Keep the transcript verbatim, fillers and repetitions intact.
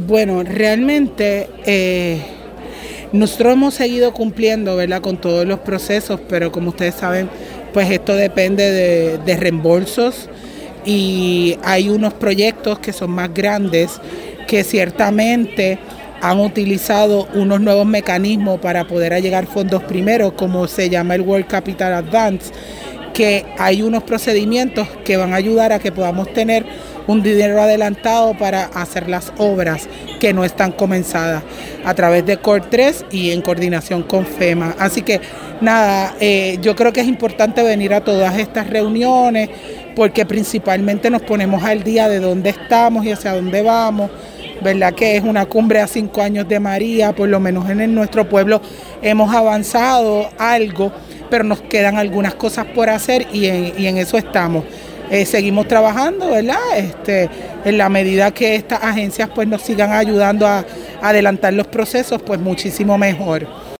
Bueno, realmente eh, nosotros hemos seguido cumpliendo, ¿verdad?, con todos los procesos, pero como ustedes saben, pues esto depende de, de reembolsos y hay unos proyectos que son más grandes que ciertamente han utilizado unos nuevos mecanismos para poder allegar fondos primero, como se llama el World Capital Advance, que hay unos procedimientos que van a ayudar a que podamos tener un dinero adelantado para hacer las obras que no están comenzadas a través de C O R tres y en coordinación con FEMA. Así que nada, eh, yo creo que es importante venir a todas estas reuniones porque principalmente nos ponemos al día de dónde estamos y hacia dónde vamos. ¿Verdad que es una cumbre a cinco años de María? Por lo menos en nuestro pueblo hemos avanzado algo, pero nos quedan algunas cosas por hacer y en, y en eso estamos. Eh, seguimos trabajando, ¿verdad? Este, en la medida que estas agencias pues nos sigan ayudando a, a adelantar los procesos, pues muchísimo mejor.